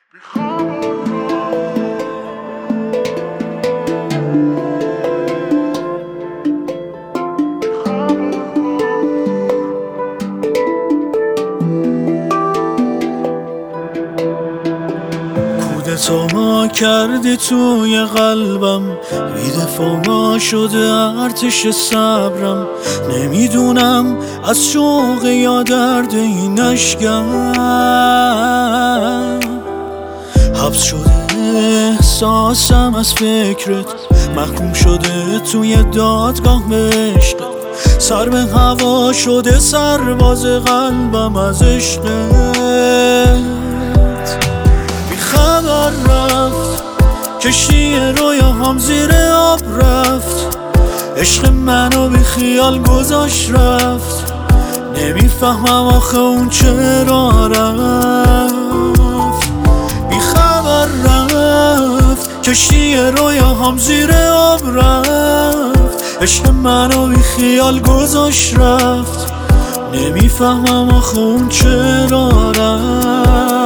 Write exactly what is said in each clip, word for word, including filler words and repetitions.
کودتا کردی توی قلبم، بی‌دفاع شده ارتش صبرم. نمیدونم از شوق یا درد این اشکم، حبس شده احساسم از فکرت، محکوم شده توی دادگاه عشقت. سر به هوا شده سرباز قلبم از عشقت. خبر رفت کشتی رویاهام زیر آب رفت، عشق منو بی خیال گذاشت رفت. نمیفهمم آخه اون چرا رفت. بی خبر رفت کشتی رویاهام زیر آب رفت، عشق منو بی خیال گذاشت رفت. نمیفهمم آخه اون چرا رفت.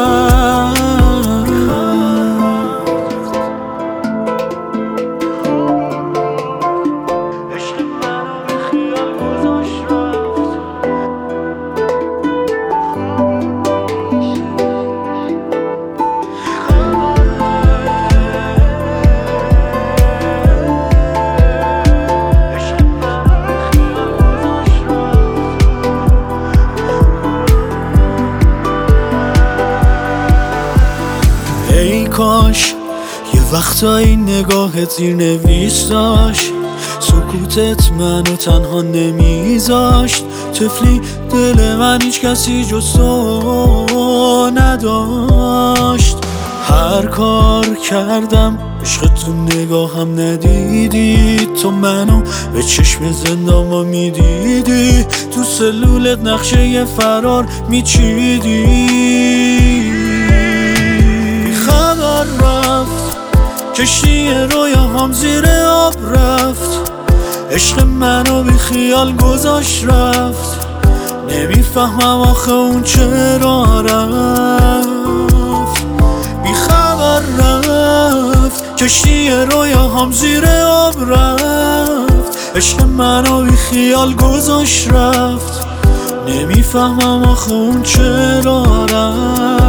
ای کاش یه وقتایی نگاهت زیر نویس داشت، سکوتت منو تنها نمیذاشت. طفلی دل من هیچ کسی جز تو نداشت. هر کار کردم عشق تو نگاهم ندیدی، تو منو به چشم زندان ما میدیدی، تو سلولت نقشه فرار میچیدی. رفت کشتی رویاهام زیر آب رفت، عشق منو بی خیال گذاشت رفت. نمیفهمم آخه اون چرا رفت. بی خبر رفت کشتی رویاهام زیر آب رفت، عشق منو بی خیال گذاشت رفت. نمیفهمم آخه اون چرا رفت.